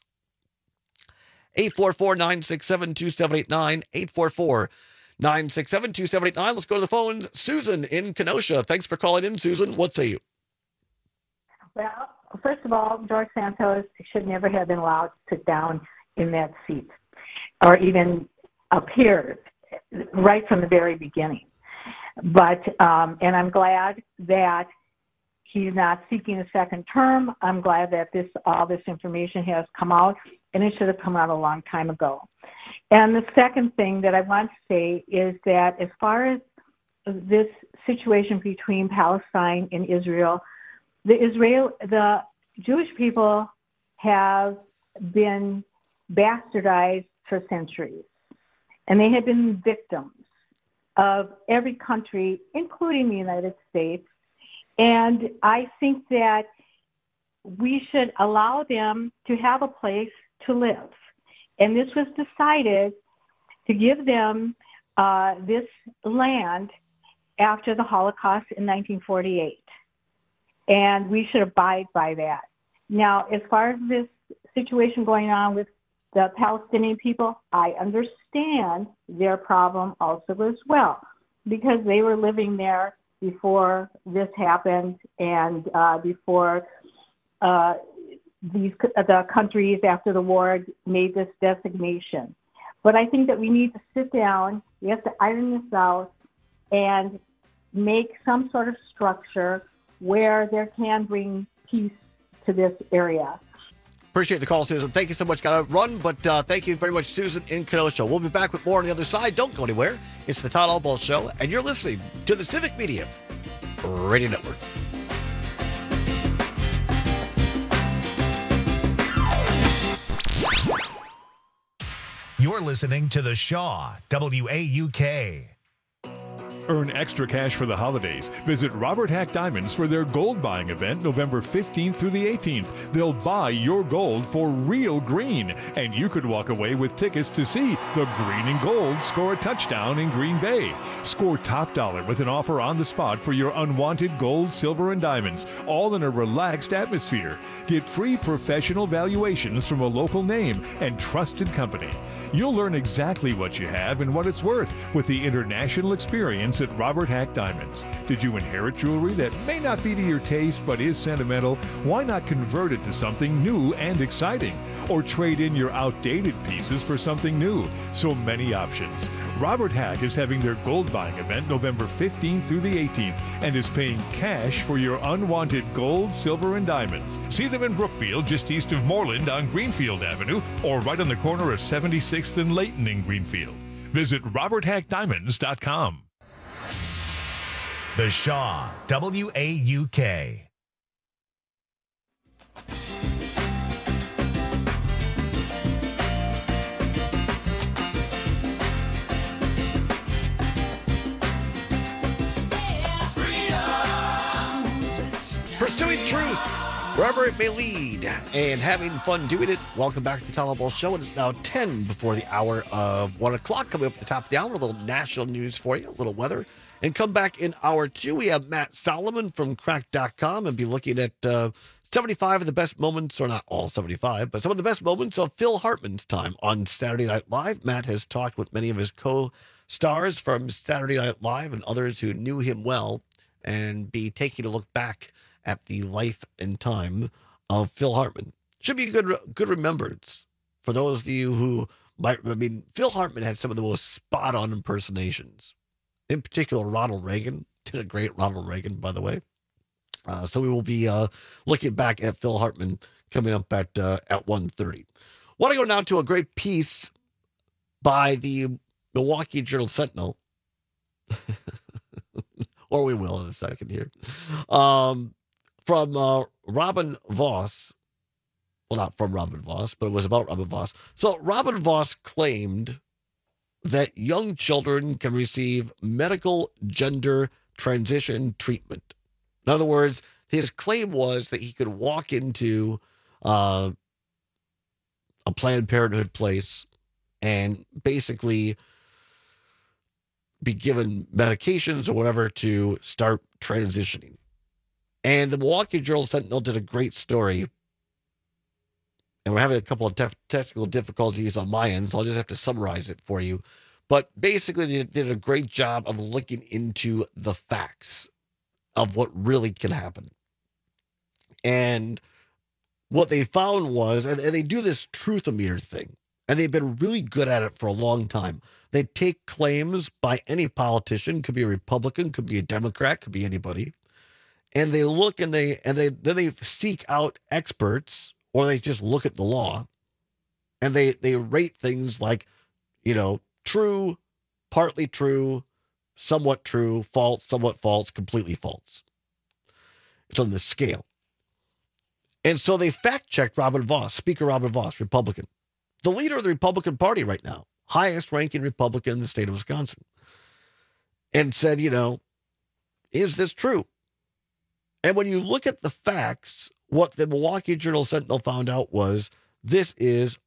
844-967-2789. 844-967-2789. Let's go to the phones. Susan in Kenosha. Thanks for calling in, Susan. What say you? Well, first of all, George Santos should never have been allowed to sit down in that seat or even appear right from the very beginning. But, and I'm glad that he's not seeking a second term. I'm glad that all this information has come out, and it should have come out a long time ago. And the second thing that I want to say is that as far as this situation between Palestine and Israel, the Jewish people have been bastardized for centuries, and they have been victims of every country, including the United States. And I think that we should allow them to have a place to live. And this was decided to give them this land after the Holocaust in 1948. And we should abide by that. Now, as far as this situation going on with the Palestinian people, I understand their problem also as well, because they were living there before this happened and before the countries after the war made this designation. But I think that we need to sit down, we have to iron this out and make some sort of structure where there can bring peace to this area. Appreciate the call, Susan. Thank you so much. Got to run, but thank you very much, Susan in Kenosha. We'll be back with more on the other side. Don't go anywhere. It's the Todd Albaugh Show, and you're listening to the Civic Media Radio Network. You're listening to The Shaw, WAUK. Earn extra cash for the holidays. Visit Robert Hack Diamonds for their gold buying event November 15th through the 18th. They'll buy your gold for real green, and you could walk away with tickets to see the Green and Gold score a touchdown in Green Bay. Score top dollar with an offer on the spot for your unwanted gold, silver, and diamonds, all in a relaxed atmosphere. Get free professional valuations from a local name and trusted company. You'll learn exactly what you have and what it's worth with the international experience at Robert Hack Diamonds. Did you inherit jewelry that may not be to your taste but is sentimental? Why not convert it to something new and exciting? Or trade in your outdated pieces for something new? So many options. Robert Hack is having their gold buying event November 15th through the 18th and is paying cash for your unwanted gold, silver, and diamonds. See them in Brookfield, just east of Moreland on Greenfield Avenue, or right on the corner of 76th and Layton in Greenfield. Visit RobertHackDiamonds.com. The Shaw, WAUK. Pursuing truth wherever it may lead and having fun doing it. Welcome back to the Tyler Ball Show. It is now 10 before the hour of 1 o'clock. Coming up at the top of the hour, a little national news for you, a little weather. And come back in hour 2, we have Matt Solomon from Crack.com and be looking at 75 of the best moments, or not all 75, but some of the best moments of Phil Hartman's time on Saturday Night Live. Matt has talked with many of his co-stars from Saturday Night Live and others who knew him well, and be taking a look back at the life and time of Phil Hartman. Should be a good remembrance for those of you who might. I mean, Phil Hartman had some of the most spot-on impersonations. In particular, Ronald Reagan did a great Ronald Reagan, by the way. So we will be looking back at Phil Hartman coming up at 1:30. Want to go now to a great piece by the Milwaukee Journal-Sentinel. Or we will in a second here. From Robin Voss. Well, not from Robin Voss, but it was about Robin Voss. So Robin Voss claimed that young children can receive medical gender transition treatment. In other words, his claim was that he could walk into a Planned Parenthood place and basically be given medications or whatever to start transitioning. And the Milwaukee Journal-Sentinel did a great story. And we're having a couple of technical difficulties on my end, so I'll just have to summarize it for you. But basically, they did a great job of looking into the facts of what really can happen. And what they found was, and they do this truth-o-meter thing, and they've been really good at it for a long time. They take claims by any politician, could be a Republican, could be a Democrat, could be anybody, and they look and they seek out experts, or they just look at the law, and they rate things like, true, partly true, somewhat true, false, somewhat false, completely false. It's on the scale. And so they fact-checked Robin Voss, Speaker Robin Voss, Republican, the leader of the Republican Party right now, highest-ranking Republican in the state of Wisconsin, and said, is this true? And when you look at the facts, what the Milwaukee Journal-Sentinel found out was this is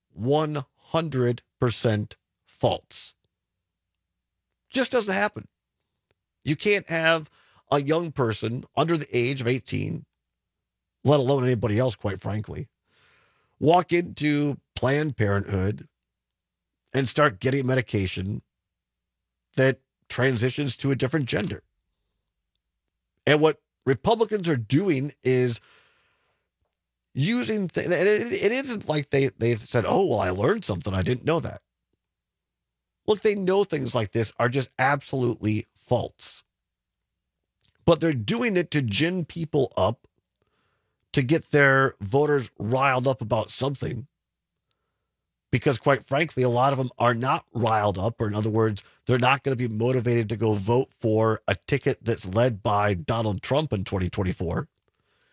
100% false. Just doesn't happen. You can't have a young person under the age of 18, let alone anybody else, quite frankly, walk into Planned Parenthood and start getting medication that transitions to a different gender. And what Republicans are doing is using things, and it isn't like they said, oh, well, I learned something. I didn't know that. Look, they know things like this are just absolutely false. But they're doing it to gin people up, to get their voters riled up about something. Because quite frankly, a lot of them are not riled up, or in other words, they're not going to be motivated to go vote for a ticket that's led by Donald Trump in 2024.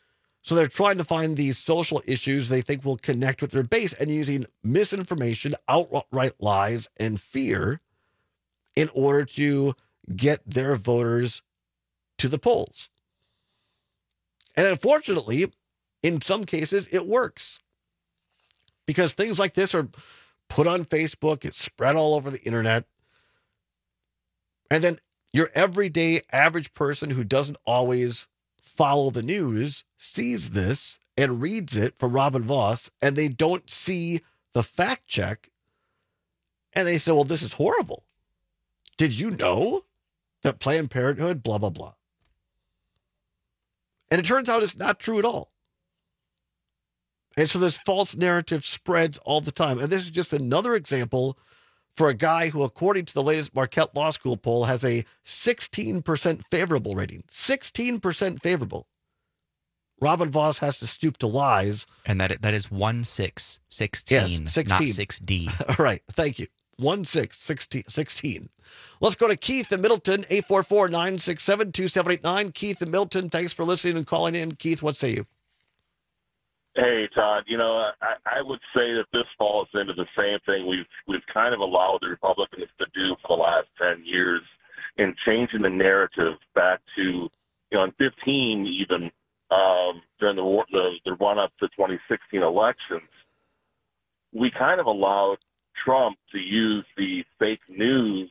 So they're trying to find these social issues they think will connect with their base and using misinformation, outright lies, and fear in order to get their voters to the polls. And unfortunately, in some cases, it works. Because things like this are put on Facebook, it's spread all over the internet. And then your everyday average person who doesn't always follow the news sees this and reads it from Robin Voss, and they don't see the fact check. And they say, well, this is horrible. Did you know that Planned Parenthood, blah, blah, blah. And it turns out it's not true at all. And so this false narrative spreads all the time. And this is just another example for a guy who, according to the latest Marquette Law School poll, has a 16% favorable rating. 16% favorable. Robin Voss has to stoop to lies. And that is 1-6, 16, yes, 16. not 6D. All right, thank you. 1-6, 16. Let's go to Keith in Middleton, 844-967-2789. Keith in Middleton, thanks for listening and calling in. Keith, what say you? Hey, Todd, I would say that this falls into the same thing we've kind of allowed the Republicans to do for the last 10 years in changing the narrative back to, in 15 even, during the run-up to 2016 elections, we kind of allowed Trump to use the fake news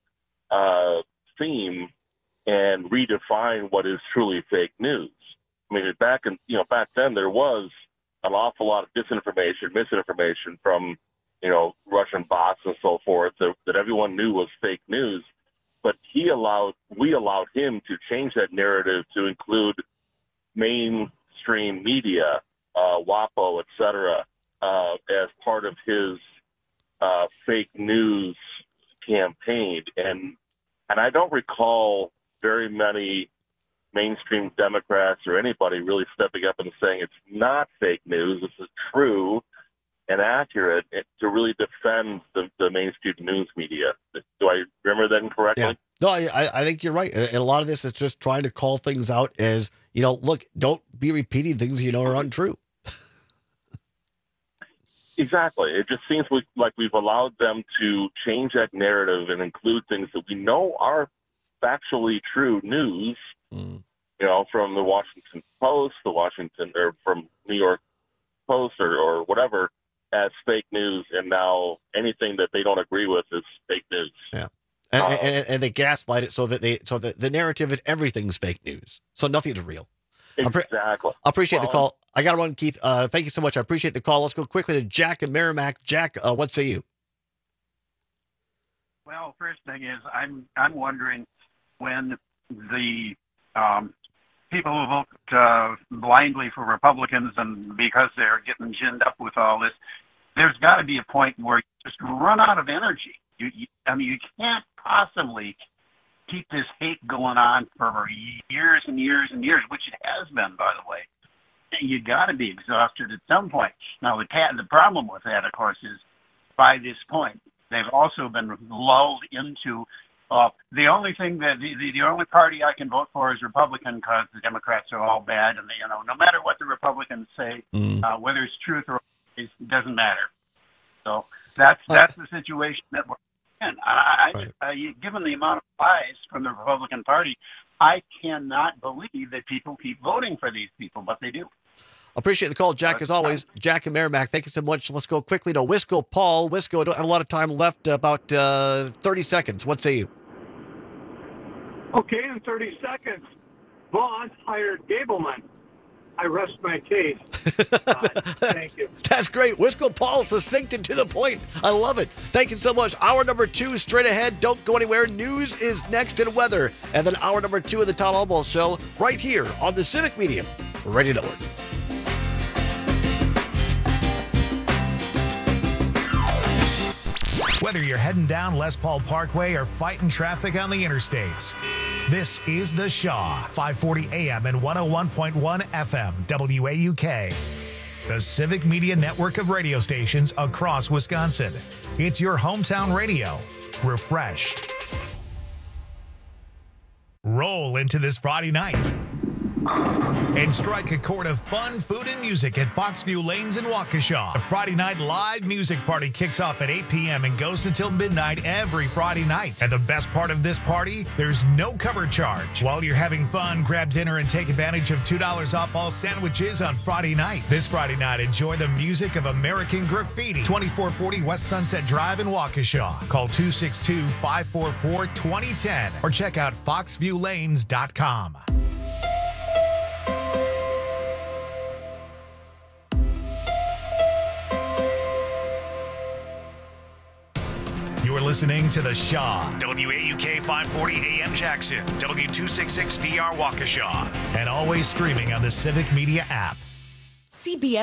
theme and redefine what is truly fake news. I mean, back then there was an awful lot of disinformation, misinformation from, Russian bots and so forth that everyone knew was fake news. But we allowed him to change that narrative to include mainstream media, WAPO, et cetera, as part of his fake news campaign. And I don't recall very many mainstream Democrats or anybody really stepping up and saying it's not fake news, this is true and accurate, to really defend the mainstream news media. Do I remember that incorrectly? Yeah. No, I think you're right. And a lot of this is just trying to call things out as, look, don't be repeating things are untrue. Exactly. It just seems like we've allowed them to change that narrative and include things that we know are factually true news, from the Washington Post, or from New York Post or whatever, as fake news. And now anything that they don't agree with is fake news. Yeah. And they gaslight it so that the narrative is everything's fake news. So nothing's real. Exactly. I appreciate the call. I got to run, Keith. Thank you so much. I appreciate the call. Let's go quickly to Jack in Merrimack. Jack, what say you? Well, first thing is I'm wondering when the people who vote blindly for Republicans and because they're getting ginned up with all this, there's got to be a point where you just run out of energy. You can't possibly keep this hate going on for years and years and years, which it has been, by the way. You got to be exhausted at some point. Now, the problem with that, of course, is by this point, they've also been lulled into the only thing that the only party I can vote for is Republican because the Democrats are all bad, and no matter what the Republicans say, whether it's truth or it doesn't matter. So that's the situation that we're in. Given the amount of lies from the Republican Party, I cannot believe that people keep voting for these people, but they do. Appreciate the call, Jack, as always. Jack and Merrimack, thank you so much. Let's go quickly to Wisco. Paul, Wisco, I don't have a lot of time left, about 30 seconds. What say you? Okay, in 30 seconds, Vaughn hired Gableman. I rest my case. Thank you. That's great. Wisco Paul, succinct and to the point. I love it. Thank you so much. Hour number 2, straight ahead. Don't go anywhere. News is next in weather. And then hour number 2 of the Todd Albaugh Show right here on the Civic Media Radio Network. Whether you're heading down Les Paul Parkway or fighting traffic on the interstates, this is The Shaw, 540 AM and 101.1 FM, WAUK. The Civic Media network of radio stations across Wisconsin. It's your hometown radio, refreshed. Roll into this Friday night. And strike a chord of fun, food, and music at Foxview Lanes in Waukesha. The Friday night live music party kicks off at 8 p.m. and goes until midnight every Friday night. And the best part of this party, there's no cover charge. While you're having fun, grab dinner and take advantage of $2 off all sandwiches on Friday night. This Friday night, enjoy the music of American Graffiti. 2440 West Sunset Drive in Waukesha. Call 262-544-2010 or check out foxviewlanes.com. You're listening to The Shaw, WAUK 540 AM Jackson, W266DR Waukesha, and always streaming on the Civic Media app. CBS